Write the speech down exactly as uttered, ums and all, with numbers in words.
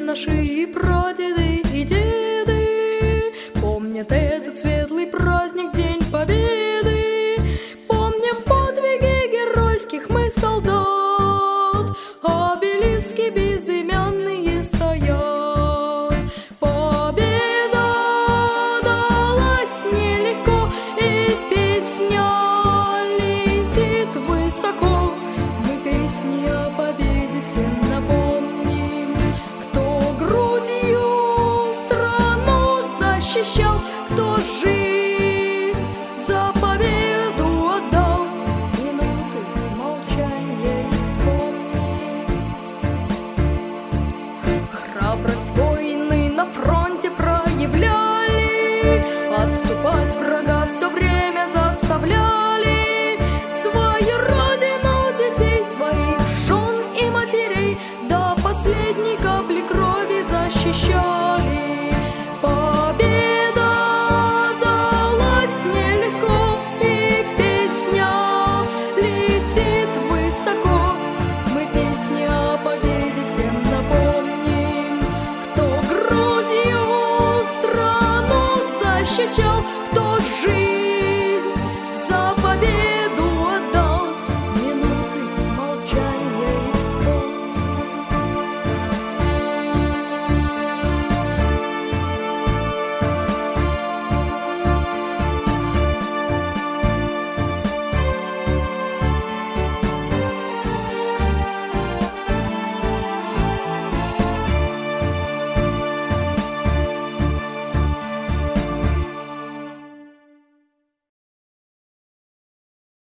наши и прадеды, и деды помнят этот светлый праздник, День Победы. Помним подвиги геройских мы солдат, обелиски безымянные стоят. Победа далась нелегко, и песня летит высоко. Мы песни о победе всем напомним, кто грудью страну защищал, кто жизнь за победу отдал. Минуты молчания и вспомним. Храбрость войны на фронте проявляли, отступать врага все время заставляли. Свою родину, детей своих, жен и матерей до последней капли крови защищали. Победа далась нелегко, и песня летит высоко. Мы песни о победе всем напомним, кто грудью страну защищал,